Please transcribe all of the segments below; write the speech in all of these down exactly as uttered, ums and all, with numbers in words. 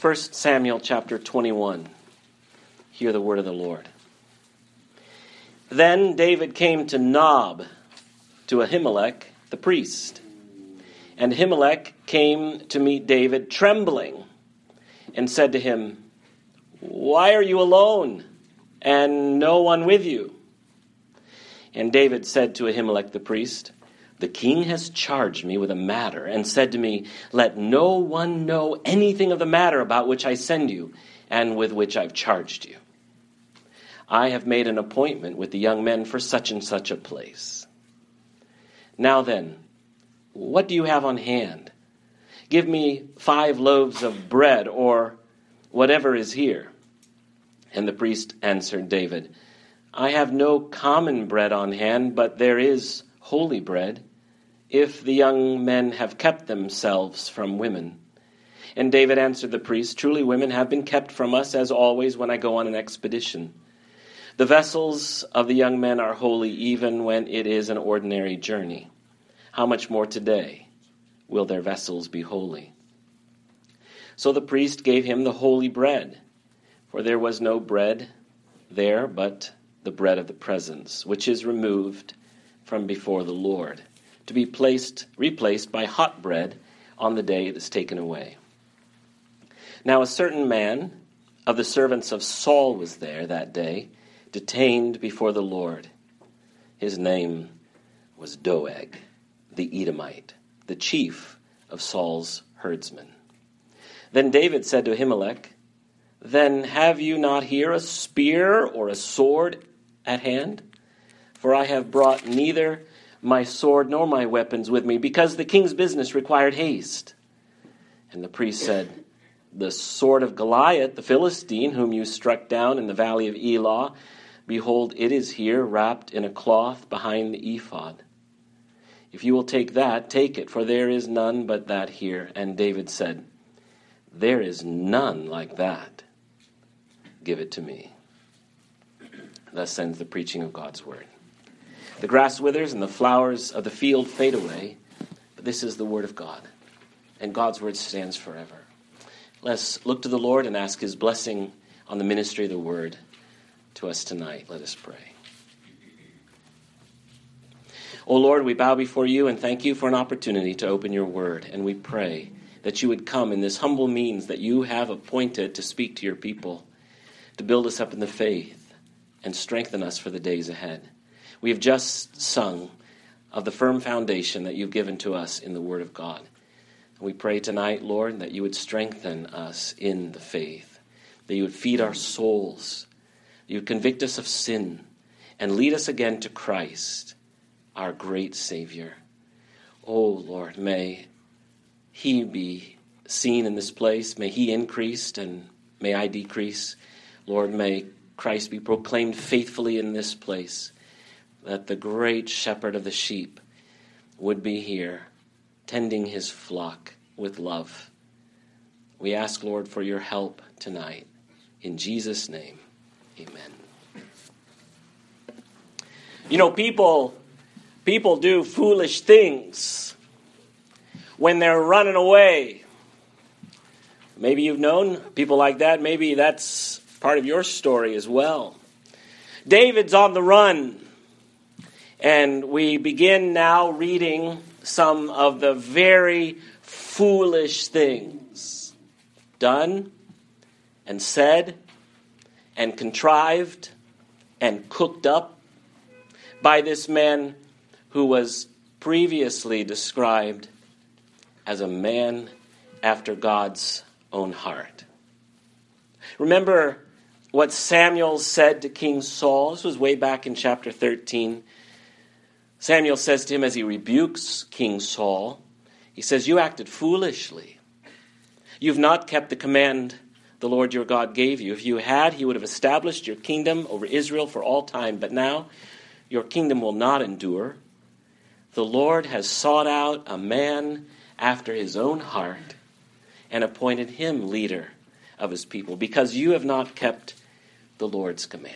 First Samuel chapter twenty-one. Hear the word of the Lord. Then David came to Nob, to Ahimelech the priest. And Ahimelech came to meet David trembling, and said to him, "Why are you alone, and no one with you?" And David said to Ahimelech the priest, "The king has charged me with a matter, and said to me, 'Let no one know anything of the matter about which I send you, and with which I've charged you. I have made an appointment with the young men for such and such a place. Now then, what do you have on hand? Give me five loaves of bread, or whatever is here." And the priest answered David, "I have no common bread on hand, but there is holy bread, if the young men have kept themselves from women." And David answered the priest, "Truly women have been kept from us, as always when I go on an expedition. The vessels of the young men are holy, even when it is an ordinary journey. How much more today will their vessels be holy?" So the priest gave him the holy bread, for there was no bread there but the bread of the presence, which is removed from before the Lord, to be placed, replaced by hot bread on the day it is taken away. Now a certain man of the servants of Saul was there that day, detained before the Lord. His name was Doeg, the Edomite, the chief of Saul's herdsmen. Then David said to Ahimelech, "Then have you not here a spear or a sword at hand? For I have brought neither my sword nor my weapons with me, because the king's business required haste." And the priest said, "The sword of Goliath, the Philistine, whom you struck down in the valley of Elah, behold, it is here wrapped in a cloth behind the ephod. If you will take that, take it, for there is none but that here." And David said, "There is none like that. Give it to me." Thus ends the preaching of God's word. The grass withers and the flowers of the field fade away, but this is the word of God, and God's word stands forever. Let's look to the Lord and ask his blessing on the ministry of the word to us tonight. Let us pray. O Lord, we bow before you and thank you for an opportunity to open your word, and we pray that you would come in this humble means that you have appointed to speak to your people, to build us up in the faith and strengthen us for the days ahead. We have just sung of the firm foundation that you've given to us in the word of God. We pray tonight, Lord, that you would strengthen us in the faith, that you would feed our souls, that you would convict us of sin, and lead us again to Christ, our great Savior. Oh, Lord, may he be seen in this place. May he increase and may I decrease. Lord, may Christ be proclaimed faithfully in this place, that the great shepherd of the sheep would be here, tending his flock with love. We ask, Lord, for your help tonight. In Jesus' name, amen. You know, people, people do foolish things when they're running away. Maybe you've known people like that. Maybe that's part of your story as well. David's on the run. And we begin now reading some of the very foolish things done and said and contrived and cooked up by this man who was previously described as a man after God's own heart. Remember what Samuel said to King Saul? This was way back in chapter thirteen. Samuel says to him as he rebukes King Saul, he says, "You acted foolishly. You've not kept the command the Lord your God gave you. If you had, he would have established your kingdom over Israel for all time. But now your kingdom will not endure. The Lord has sought out a man after his own heart and appointed him leader of his people, because you have not kept the Lord's command."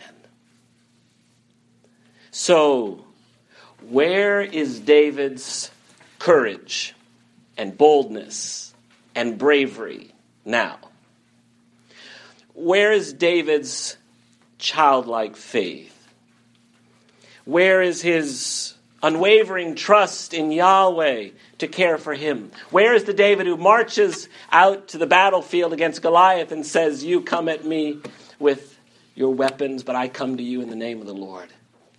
So, where is David's courage and boldness and bravery now? where is David's childlike faith? Where is his unwavering trust in Yahweh to care for him? Where is the David who marches out to the battlefield against Goliath and says, you come at me with your weapons, but I come to you in the name of the Lord?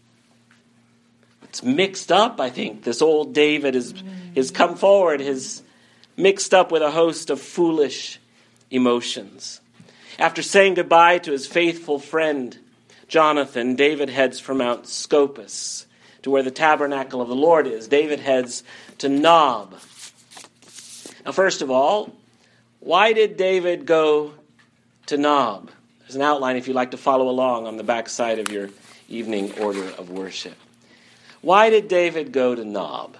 It's mixed up, I think. This old David is, is come forward, is mixed up with a host of foolish emotions. After saying goodbye to his faithful friend, Jonathan, David heads for Mount Scopus, to where the tabernacle of the Lord is. David heads to Nob. Now, first of all, why did David go to Nob? There's an outline if you'd like to follow along on the back side of your evening order of worship. Why did David go to Nob?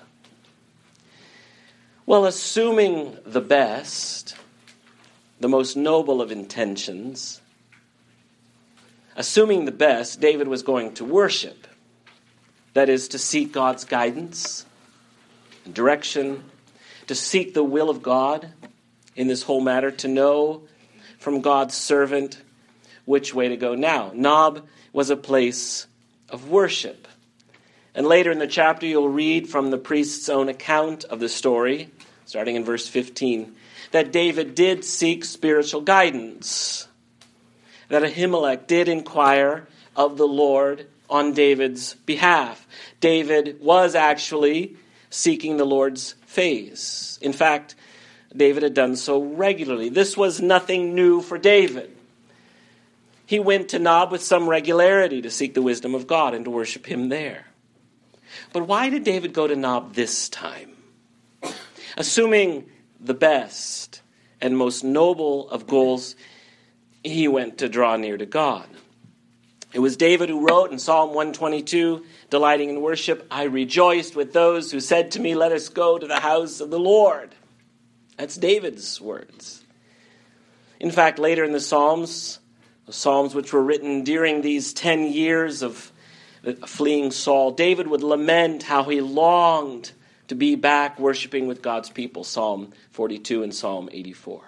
Well, assuming the best, the most noble of intentions, assuming the best, David was going to worship. That is, to seek God's guidance, direction, to seek the will of God in this whole matter, to know from God's servant which way to go now. Nob was a place of worship. And later in the chapter, you'll read from the priest's own account of the story, starting in verse fifteen, that David did seek spiritual guidance, that Ahimelech did inquire of the Lord on David's behalf. David was actually seeking the Lord's face. In fact, David had done so regularly. This was nothing new for David. He went to Nob with some regularity to seek the wisdom of God and to worship him there. But why did David go to Nob this time? Assuming the best and most noble of goals, he went to draw near to God. It was David who wrote in Psalm one twenty-two, delighting in worship, I rejoiced with those who said to me, let us go to the house of the Lord. That's David's words. In fact, later in the Psalms, the Psalms which were written during these ten years of fleeing Saul, David would lament how he longed to be back worshiping with God's people, Psalm forty-two and Psalm eighty-four.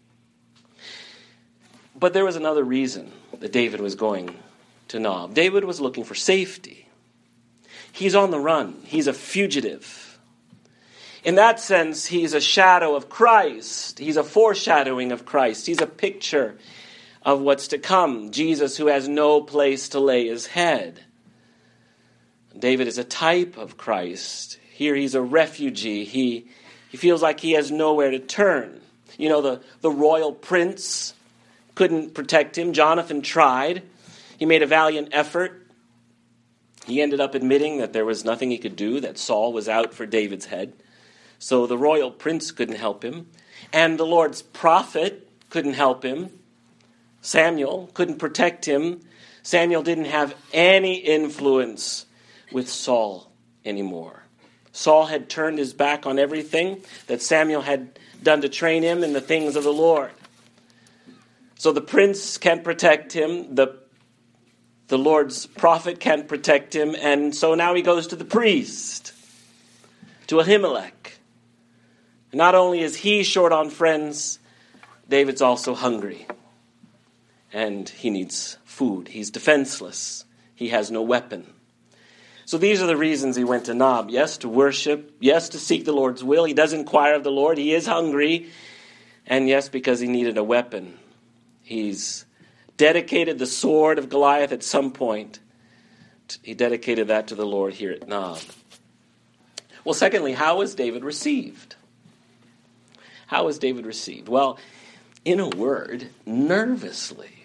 But there was another reason that David was going to Nob. David was looking for safety. He's on the run. He's a fugitive. In that sense, he's a shadow of Christ. He's a foreshadowing of Christ. He's a picture of what's to come. Jesus who has no place to lay his head. David is a type of Christ. Here he's a refugee. He, he feels like he has nowhere to turn. You know, the, the royal prince couldn't protect him. Jonathan tried. He made a valiant effort. He ended up admitting that there was nothing he could do, that Saul was out for David's head. So the royal prince couldn't help him. And the Lord's prophet couldn't help him. Samuel couldn't protect him. Samuel didn't have any influence with Saul anymore. Saul had turned his back on everything that Samuel had done to train him in the things of the Lord. So the prince can't protect him. The, the Lord's prophet can't protect him. And so now he goes to the priest, to Ahimelech. Not only is he short on friends, David's also hungry. And he needs food. He's defenseless. He has no weapon. So these are the reasons he went to Nob. Yes, to worship. Yes, to seek the Lord's will. He does inquire of the Lord. He is hungry. And yes, because he needed a weapon. He's dedicated the sword of Goliath at some point. He dedicated that to the Lord here at Nob. Well, secondly, how was David received? How was David received? Well, in a word, nervously,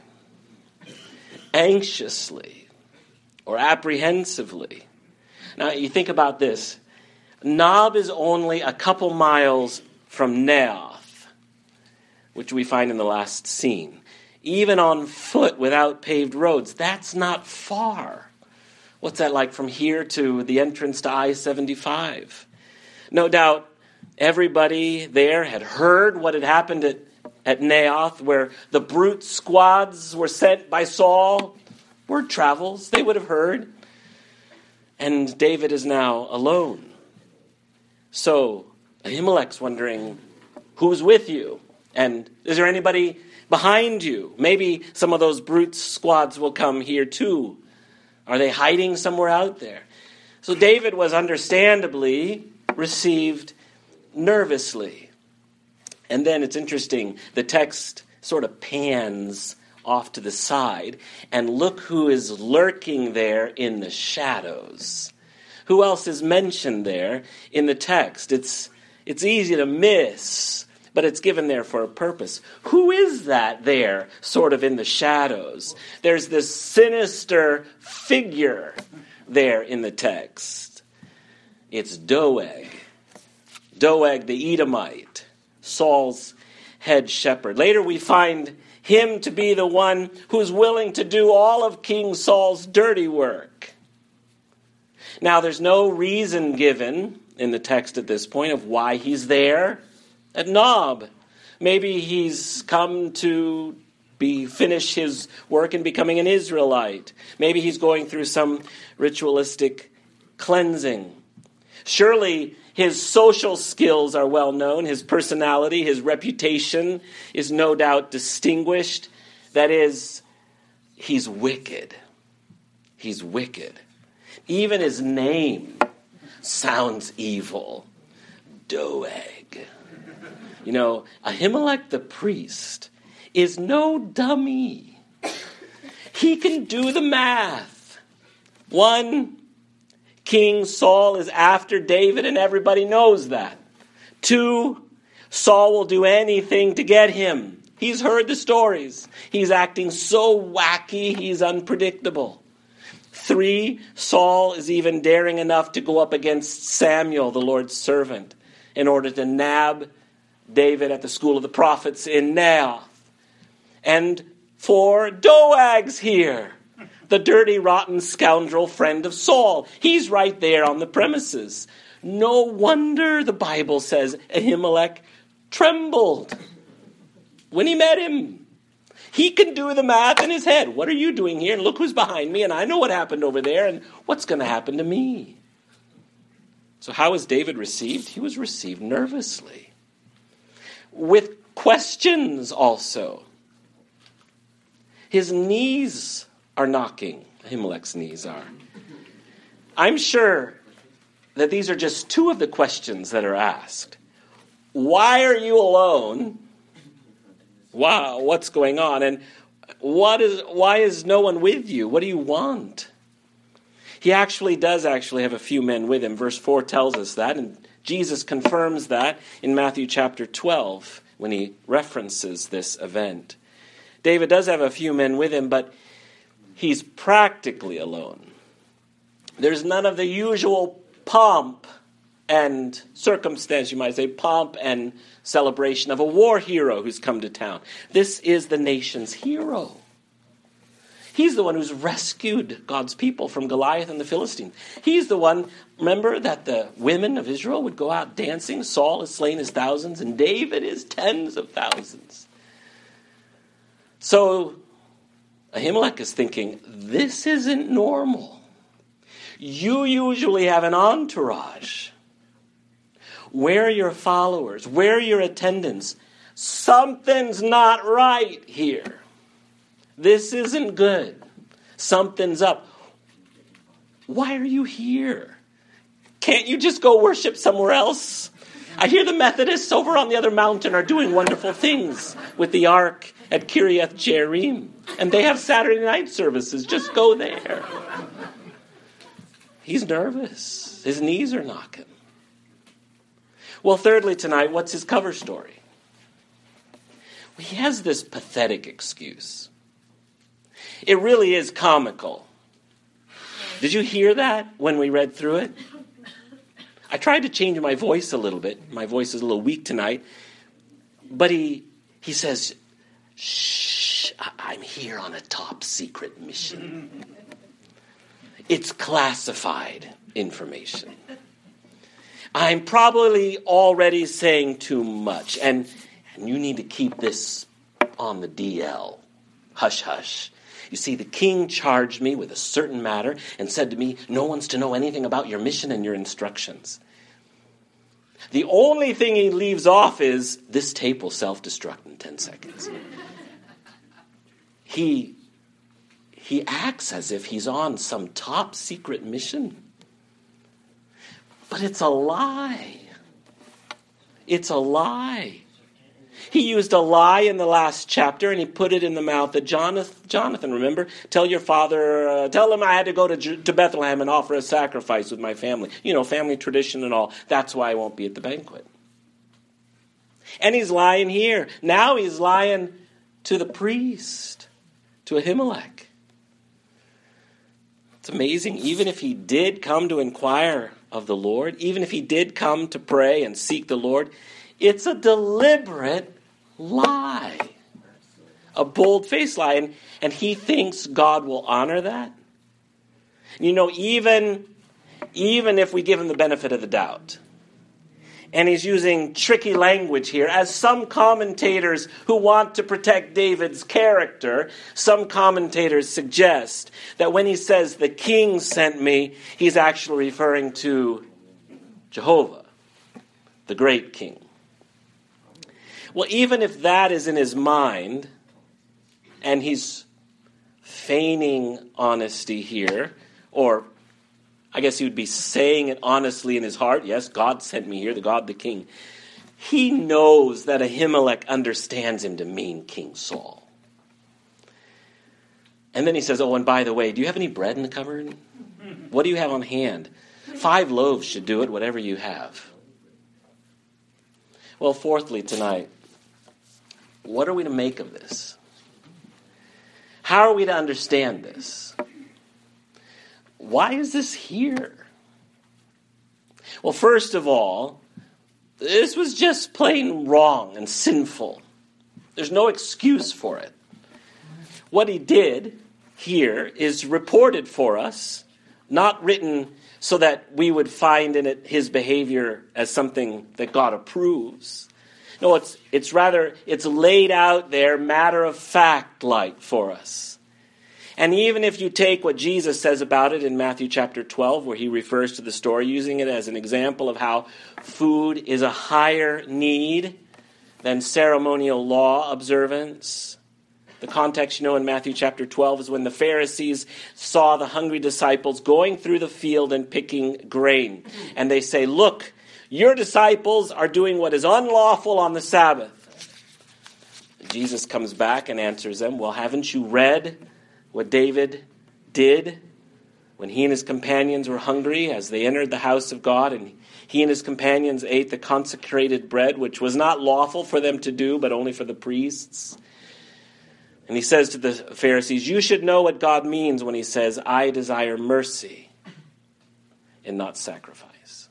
anxiously, or apprehensively. Now, you think about this. Nob is only a couple miles from Naoth, which we find in the last scene. Even on foot without paved roads, that's not far. What's that like from here to the entrance to I seventy-five? No doubt everybody there had heard what had happened at, at Naoth, where the brute squads were sent by Saul. Word travels, they would have heard. And David is now alone. So Ahimelech's wondering, who's with you? And is there anybody behind you? Maybe some of those brute squads will come here too. Are they hiding somewhere out there? So David was understandably received nervously. And then it's interesting, the text sort of pans off to the side, and look who is lurking there in the shadows. Who else is mentioned there in the text? It's it's easy to miss, but it's given there for a purpose. Who is that there, sort of in the shadows? There's this sinister figure there in the text. It's Doeg. Doeg the Edomite, Saul's head shepherd. Later we find him to be the one who's willing to do all of King Saul's dirty work. Now, there's no reason given in the text at this point of why he's there at Nob. Maybe he's come to be finish his work in becoming an Israelite. Maybe he's going through some ritualistic cleansing. Surely his social skills are well known. His personality, his reputation is no doubt distinguished. That is, he's wicked. He's wicked. Even his name sounds evil. Doeg. You know, Ahimelech the priest is no dummy. He can do the math. One, King Saul is after David, and everybody knows that. Two, Saul will do anything to get him. He's heard the stories. He's acting so wacky, he's unpredictable. Three, Saul is even daring enough to go up against Samuel, the Lord's servant, in order to nab David at the school of the prophets in Naioth. And four, Doeg's here. The dirty, rotten scoundrel friend of Saul. He's right there on the premises. No wonder the Bible says Ahimelech trembled when he met him. He can do the math in his head. What are you doing here? And look who's behind me. And I know what happened over there. And what's going to happen to me? So how was David received? He was received nervously. With questions also. His knees are knocking. Ahimelech's knees are. I'm sure that these are just two of the questions that are asked. Why are you alone? Wow, what's going on? And what is? Why is no one with you? What do you want? He actually does actually have a few men with him. Verse four tells us that, and Jesus confirms that in Matthew chapter twelve when he references this event. David does have a few men with him, but he's practically alone. There's none of the usual pomp and circumstance, you might say, pomp and celebration of a war hero who's come to town. This is the nation's hero. He's the one who's rescued God's people from Goliath and the Philistines. He's the one, remember, that the women of Israel would go out dancing. Saul has slain his thousands, and David is tens of thousands. So Ahimelech is thinking, this isn't normal. You usually have an entourage. Where are your followers? Where are your attendants? Something's not right here. This isn't good. Something's up. Why are you here? Can't you just go worship somewhere else? I hear the Methodists over on the other mountain are doing wonderful things with the ark at Kiriath Jearim. And they have Saturday night services. Just go there. He's nervous. His knees are knocking. Well, thirdly tonight, what's his cover story? Well, he has this pathetic excuse. It really is comical. Did you hear that when we read through it? I tried to change my voice a little bit. My voice is a little weak tonight. But he he says, shh, I'm here on a top secret mission. It's classified information. I'm probably already saying too much. And, and you need to keep this on the D L. Hush, hush. You see, the king charged me with a certain matter and said to me, no one's to know anything about your mission and your instructions. The only thing he leaves off is, this tape will self-destruct in ten seconds. He, he acts as if he's on some top secret mission. But it's a lie. It's a lie. He used a lie in the last chapter, and he put it in the mouth of Jonathan. Jonathan, remember? Tell your father, uh, tell him I had to go to, to Bethlehem and offer a sacrifice with my family. You know, family tradition and all. That's why I won't be at the banquet. And he's lying here. Now he's lying to the priest, to Ahimelech. It's amazing. Even if he did come to inquire of the Lord, even if he did come to pray and seek the Lord, it's a deliberate lie. A bold-faced lie. And, and he thinks God will honor that. You know, even, even if we give him the benefit of the doubt, and he's using tricky language here, as some commentators who want to protect David's character, some commentators suggest that when he says, the king sent me, he's actually referring to Jehovah, the great king. Well, even if that is in his mind, and he's feigning honesty here, or I guess he would be saying it honestly in his heart, yes, God sent me here, the God, the king. He knows that Ahimelech understands him to mean King Saul. And then he says, oh, and by the way, do you have any bread in the cupboard? What do you have on hand? Five loaves should do it, whatever you have. Well, fourthly tonight, what are we to make of this? How are we to understand this? Why is this here? Well, first of all, this was just plain wrong and sinful. There's no excuse for it. What he did here is reported for us, not written so that we would find in it his behavior as something that God approves. No, it's it's rather, it's laid out there matter of fact like for us. And even if you take what Jesus says about it in Matthew chapter twelve, where he refers to the story, using it as an example of how food is a higher need than ceremonial law observance. The context, you know, in Matthew chapter twelve is when the Pharisees saw the hungry disciples going through the field and picking grain. And they say, look, your disciples are doing what is unlawful on the Sabbath. Jesus comes back and answers them, well, haven't you read what David did when he and his companions were hungry as they entered the house of God, and he and his companions ate the consecrated bread, which was not lawful for them to do, but only for the priests? And he says to the Pharisees, you should know what God means when he says, I desire mercy and not sacrifice.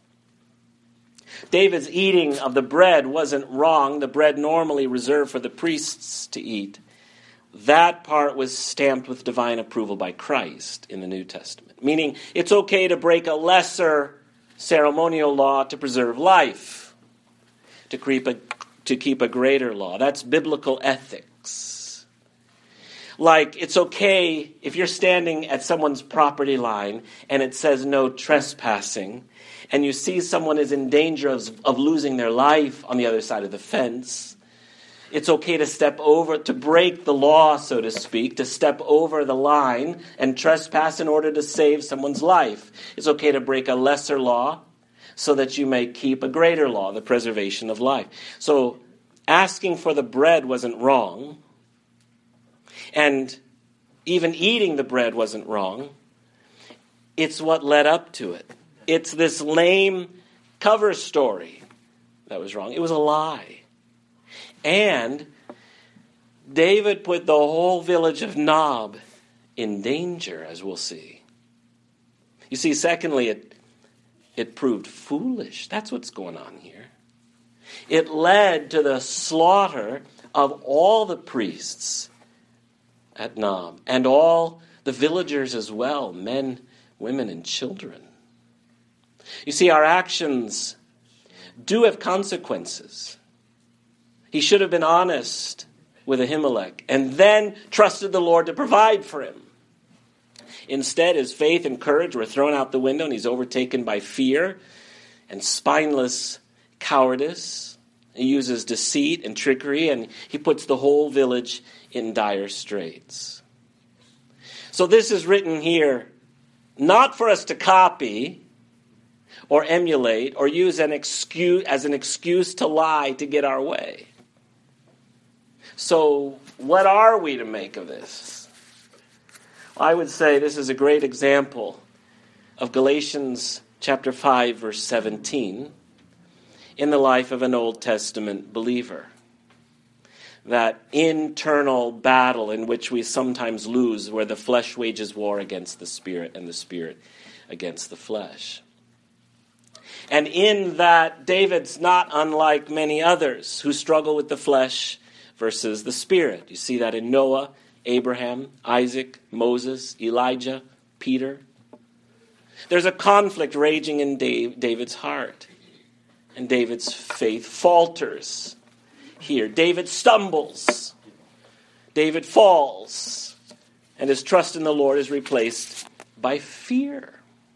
David's eating of the bread wasn't wrong. The bread normally reserved for the priests to eat. That part was stamped with divine approval by Christ in the New Testament. Meaning, it's okay to break a lesser ceremonial law to preserve life, to keep a, to keep a greater law. That's biblical ethics. Like, it's okay if you're standing at someone's property line and it says no trespassing, and you see someone is in danger of, of losing their life on the other side of the fence. It's okay to step over, to break the law, so to speak, to step over the line and trespass in order to save someone's life. It's okay to break a lesser law so that you may keep a greater law, the preservation of life. So asking for the bread wasn't wrong. And even eating the bread wasn't wrong. It's what led up to it. It's this lame cover story that was wrong. It was a lie. And David put the whole village of Nob in danger, as we'll see. You see, secondly, it, it proved foolish. That's what's going on here. It led to the slaughter of all the priests at Nob and all the villagers as well, men, women, and children. You see, our actions do have consequences. He should have been honest with Ahimelech and then trusted the Lord to provide for him. Instead, his faith and courage were thrown out the window, and he's overtaken by fear and spineless cowardice. He uses deceit and trickery, and he puts the whole village in dire straits. So this is written here not for us to copy or emulate or use an excuse as an excuse to lie to get our way. So what are we to make of this? I would say this is a great example of Galatians chapter five, verse seventeen, in the life of an Old Testament believer. That internal battle in which we sometimes lose, where the flesh wages war against the spirit and the spirit against the flesh. And in that, David's not unlike many others who struggle with the flesh versus the spirit. You see that in Noah, Abraham, Isaac, Moses, Elijah, Peter. There's a conflict raging in David's heart. And David's faith falters here. David stumbles. David falls. And his trust in the Lord is replaced by fear.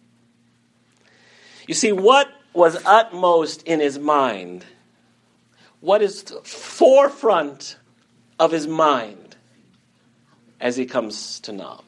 You see, what was utmost in his mind? What is the forefront of his mind as he comes to Nob?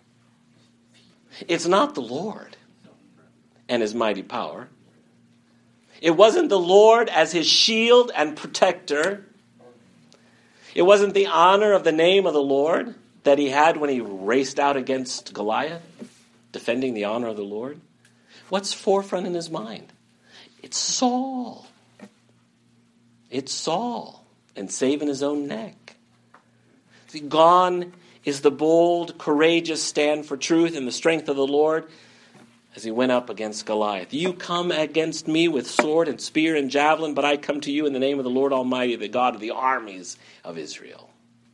It's not the Lord and his mighty power. It wasn't the Lord as his shield and protector. It wasn't the honor of the name of the Lord that he had when he raced out against Goliath, defending the honor of the Lord. What's forefront in his mind? It's Saul. It's Saul and saving his own neck. See, gone is the bold, courageous stand for truth and the strength of the Lord as he went up against Goliath. You come against me with sword and spear and javelin, but I come to you in the name of the Lord Almighty, the God of the armies of Israel.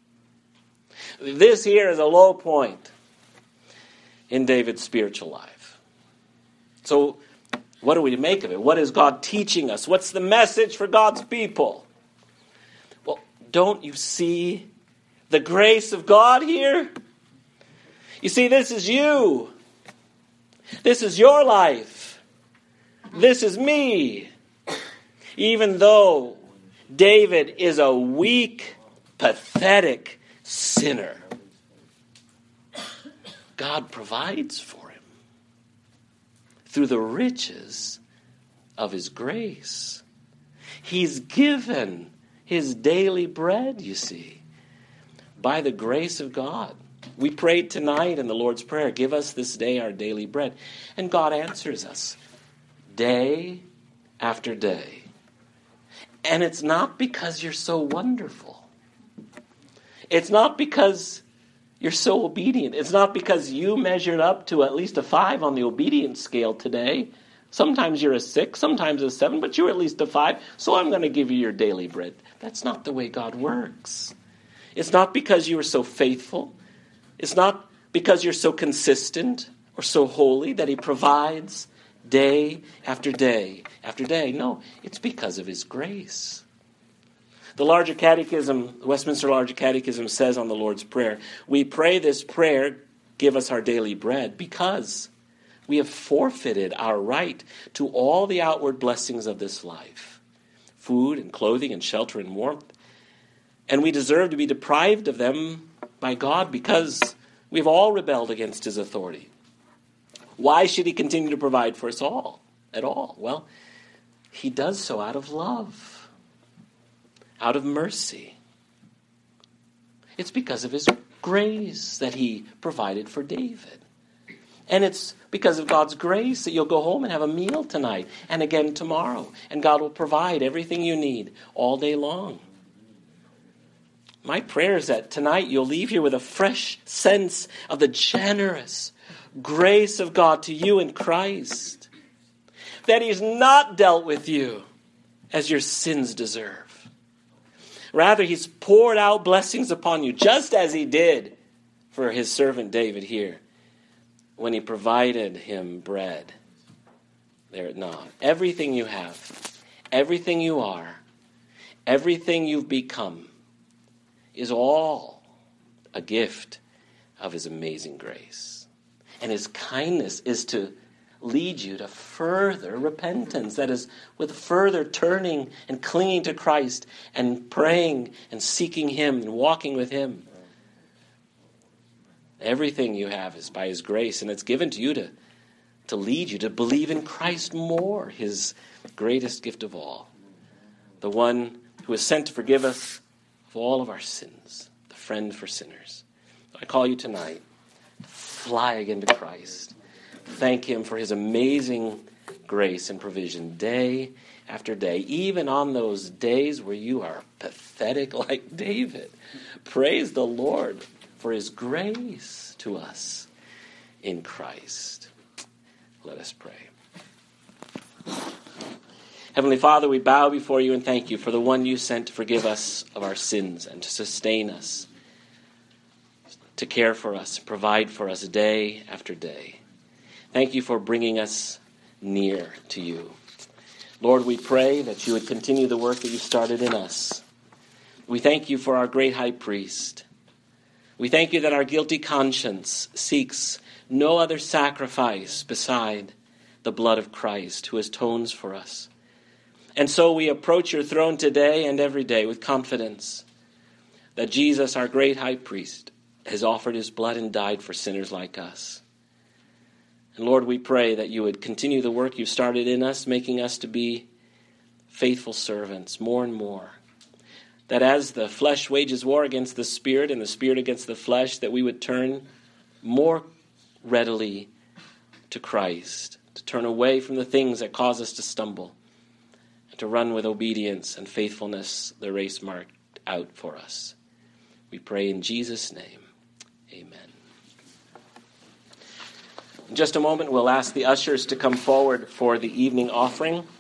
This here is a low point in David's spiritual life. So, what are we to make of it? What is God teaching us? What's the message for God's people? Well, don't you see the grace of God here? You see, this is you. This is your life. This is me. Even though David is a weak, pathetic sinner, God provides for him through the riches of his grace. He's given his daily bread, you see, by the grace of God. We prayed tonight in the Lord's Prayer, give us this day our daily bread. And God answers us day after day. And it's not because you're so wonderful. It's not because you're so obedient. It's not because you measured up to at least a five on the obedience scale today. Sometimes you're a six, sometimes a seven, but you're at least a five, so I'm going to give you your daily bread. That's not the way God works. It's not because you were so faithful. It's not because you're so consistent or so holy that he provides day after day after day. No, it's because of his grace. The Larger Catechism, the Westminster Larger Catechism says on the Lord's Prayer, we pray this prayer, give us our daily bread, because we have forfeited our right to all the outward blessings of this life, food and clothing and shelter and warmth, and we deserve to be deprived of them by God because we've all rebelled against his authority. Why should he continue to provide for us all at all? Well, he does so out of love. Out of mercy. It's because of his grace that he provided for David. And it's because of God's grace that you'll go home and have a meal tonight and again tomorrow. And God will provide everything you need all day long. My prayer is that tonight you'll leave here with a fresh sense of the generous grace of God to you in Christ. That he's not dealt with you as your sins deserve. Rather, he's poured out blessings upon you, just as he did for his servant David here, when he provided him bread there at Nob. Everything you have, everything you are, everything you've become is all a gift of his amazing grace. And his kindness is to lead you to further repentance. That is, with further turning and clinging to Christ and praying and seeking him and walking with him. Everything you have is by his grace, and it's given to you to, to lead you to believe in Christ more, his greatest gift of all. The one who is sent to forgive us of all of our sins, the friend for sinners. I call you tonight to fly again to Christ. Thank him for his amazing grace and provision day after day, even on those days where you are pathetic like David. Praise the Lord for his grace to us in Christ. Let us pray. Heavenly Father, we bow before you and thank you for the one you sent to forgive us of our sins and to sustain us, to care for us, provide for us day after day. Thank you for bringing us near to you. Lord, we pray that you would continue the work that you started in us. We thank you for our great high priest. We thank you that our guilty conscience seeks no other sacrifice beside the blood of Christ who atones for us. And so we approach your throne today and every day with confidence that Jesus, our great high priest, has offered his blood and died for sinners like us. And Lord, we pray that you would continue the work you started in us, making us to be faithful servants more and more. That as the flesh wages war against the spirit and the spirit against the flesh, that we would turn more readily to Christ, to turn away from the things that cause us to stumble, and to run with obedience and faithfulness the race marked out for us. We pray in Jesus' name. Amen. In just a moment, we'll ask the ushers to come forward for the evening offering.